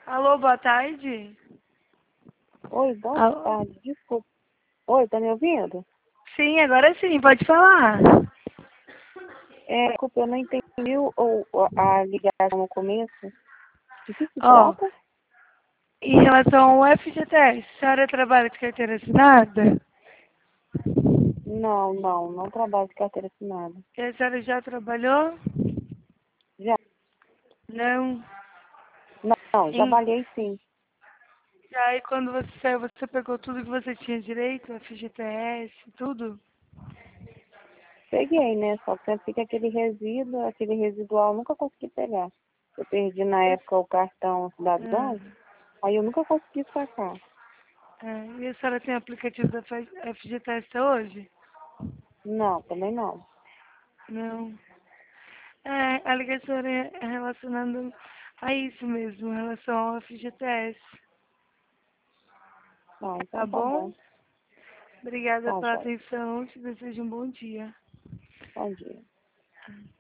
Alô, boa tarde. Oi, boa Alô? tarde, desculpa. Oi, tá me ouvindo? Sim, agora sim, pode falar. Desculpa, eu não entendi a ligação no começo. De que se Ó, trata? em relação ao FGTS, a senhora trabalha de carteira assinada? Não trabalho de carteira assinada. E a senhora já trabalhou? Já, Não. não, Em... trabalhei sim. E aí, quando você saiu, você pegou tudo que você tinha direito, FGTS, tudo? Peguei, né? Só que sempre fica aquele residual eu nunca consegui pegar. Eu perdi na época o cartão cidadão, Ah, aí eu nunca consegui sacar. e a senhora tem aplicativo da FGTS até hoje? Não, também não. Não. A ligação é relacionada a isso mesmo, em relação ao FGTS. Ah, Tá então tá bom? bom. Obrigada Tá, pela joia. atenção. Te desejo um bom dia. Bom dia.